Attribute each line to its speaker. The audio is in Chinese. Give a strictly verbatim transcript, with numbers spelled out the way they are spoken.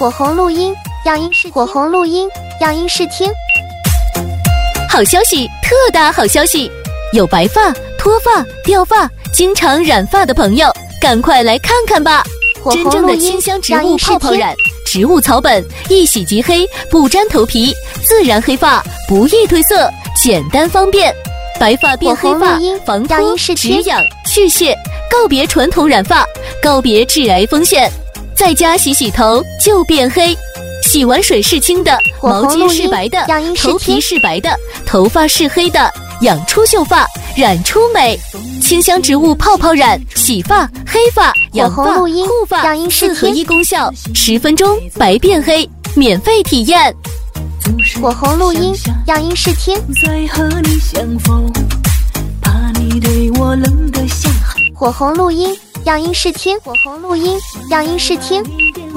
Speaker 1: 火红录音，样音试火红录音，样音试听。
Speaker 2: 好消息，特大好消息！有白发、脱发、掉发、经常染发的朋友，赶快来看看吧！真正的清香植物泡泡染，植物草本，一洗即黑，不沾头皮，自然黑发，不易褪色，简单方便。白发变黑发，防脱、止痒、去屑，告别传统染发，告别致癌风险，在家洗洗头就变黑。洗完水是清的，毛巾是白的，头皮是白的，头发是黑的，养出秀发，染出美。清香植物泡泡染，洗发、黑发、养发、护发，四合一功效，十分钟白变黑，免费体验。
Speaker 1: 火红录音，样音试听。
Speaker 3: 在和你相逢，怕你对我冷得像海。
Speaker 1: 火红录音，样音试听。火红录音，样音试听。